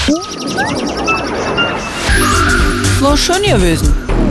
War schön gewesen.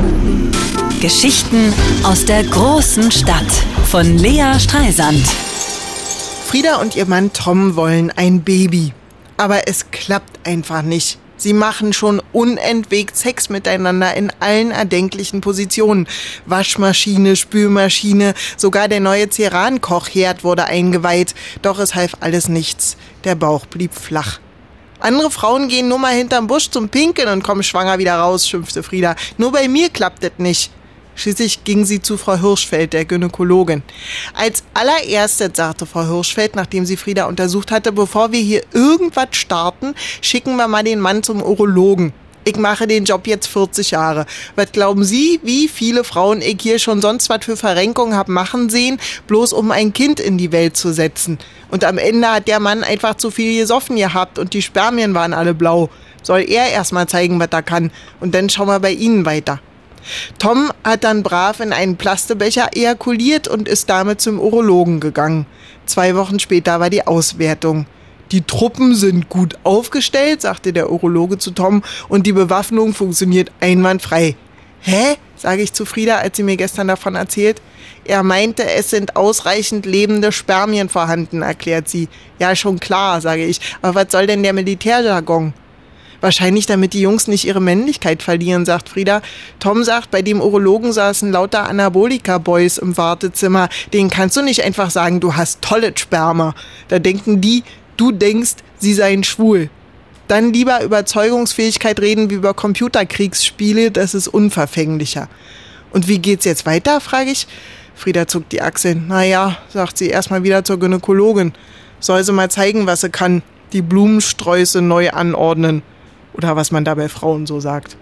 Geschichten aus der großen Stadt von Lea Streisand. Frieda und ihr Mann Tom wollen ein Baby. Aber es klappt einfach nicht. Sie machen schon unentwegt Sex miteinander in allen erdenklichen Positionen. Waschmaschine, Spülmaschine, sogar der neue Ceran-Kochherd wurde eingeweiht. Doch es half alles nichts. Der Bauch blieb flach. Andere Frauen gehen nur mal hinterm Busch zum Pinkeln und kommen schwanger wieder raus, schimpfte Frieda. Nur bei mir klappt das nicht. Schließlich ging sie zu Frau Hirschfeld, der Gynäkologin. Als allererstes, sagte Frau Hirschfeld, nachdem sie Frieda untersucht hatte, bevor wir hier irgendwas starten, schicken wir mal den Mann zum Urologen. Ich mache den Job jetzt 40 Jahre. Was glauben Sie, wie viele Frauen ich hier schon sonst was für Verrenkungen hab machen sehen, bloß um ein Kind in die Welt zu setzen? Und am Ende hat der Mann einfach zu viel gesoffen gehabt und die Spermien waren alle blau. Soll er erst mal zeigen, was er kann, und dann schauen wir bei Ihnen weiter. Tom hat dann brav in einen Plastebecher ejakuliert und ist damit zum Urologen gegangen. 2 Wochen später war die Auswertung. Die Truppen sind gut aufgestellt, sagte der Urologe zu Tom, und die Bewaffnung funktioniert einwandfrei. Hä? Sage ich zu Frieda, als sie mir gestern davon erzählt. Er meinte, es sind ausreichend lebende Spermien vorhanden, erklärt sie. Ja, schon klar, sage ich. Aber was soll denn der Militärjargon? Wahrscheinlich, damit die Jungs nicht ihre Männlichkeit verlieren, sagt Frieda. Tom sagt, bei dem Urologen saßen lauter Anabolika-Boys im Wartezimmer. Denen kannst du nicht einfach sagen, du hast tolle Sperma. Da denken die, du denkst, sie seien schwul. Dann lieber Überzeugungsfähigkeit reden wie über Computerkriegsspiele, das ist unverfänglicher. Und wie geht's jetzt weiter, frage ich. Frieda zuckt die Achseln. Naja, sagt sie, erstmal wieder zur Gynäkologin. Soll sie mal zeigen, was sie kann. Die Blumensträuße neu anordnen. Oder was man da bei Frauen so sagt.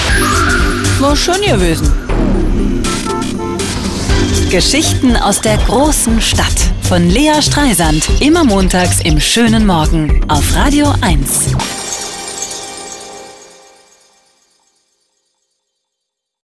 War schön gewesen. Geschichten aus der großen Stadt von Lea Streisand. Immer montags im schönen Morgen auf Radio 1.